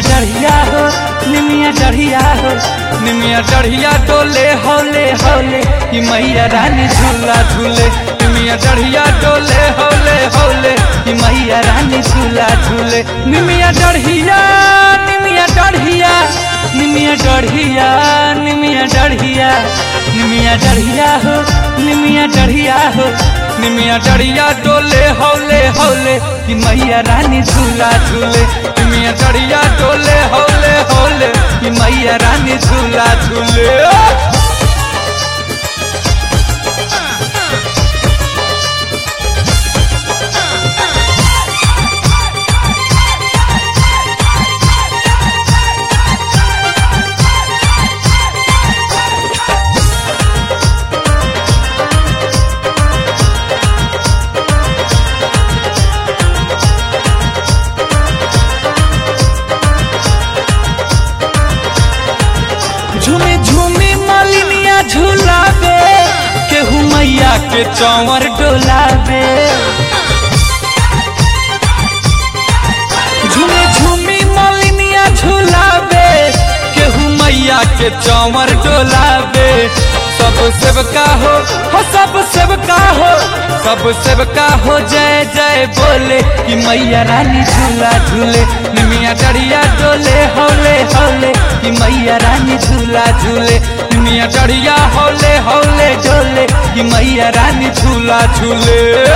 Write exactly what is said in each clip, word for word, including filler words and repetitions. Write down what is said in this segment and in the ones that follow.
डढ़िया हो निमिया डढ़िया हो निमिया डढ़िया डोले हौले हौले कि मैया रानी झूला झूले निमिया डढ़िया डोले हौले हौले कि मैया रानी झूला झूले निमिया डढ़िया निमिया डढ़िया निमिया डढ़िया निमिया डढ़िया निमिया डढ़िया हो निमिया डढ़िया हो निमिया डढ़िया डोले हौले हौले कि मैया रानी झूला झूले निमिया डढ़िया डोले हौले हौले कि मैया रानी झूला झूले। झूमी झूमी मालिनिया झूलावे केहू मैया के चौवर डोलावे झूमी झूमी मालिनिया झूलावे केहू मैया के चौवर डोलावे सब सेवका हो हो सब सेवका हो सब सेवका हो जय जय बोले कि मैया रानी झूला झूले निमिया डढ़िया डोले हौले हौले कि मैया रानी झूला झूले निमिया डढ़िया हौले हौले डोले कि मैया रानी झूला झूले।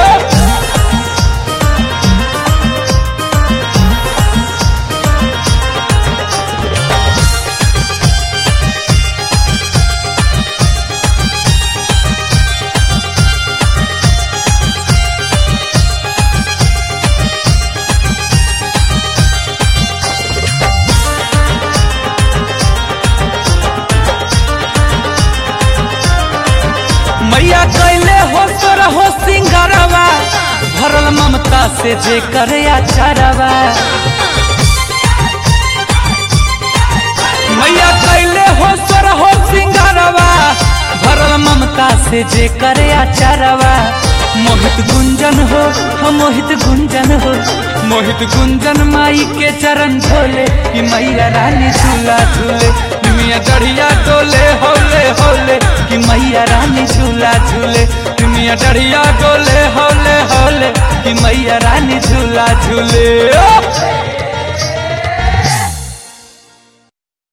मैया कैले हो तोर हो सिंगारवा भरल ममता से जे करे आचारवा मैया कैले हो तोर हो सिंगारवा भरल ममता से जे करे आचारवा मोहित गुंजन हो हम मोहित गुंजन हो मोहित गुंजन माई के चरण धोले कि मैया रानी झूला झूले निमिया डढ़िया डोले हौले हौले कि मैया रानी झूला झूले निमिया डढ़िया डोले हौले हौले कि मैया रानी झूला झूले।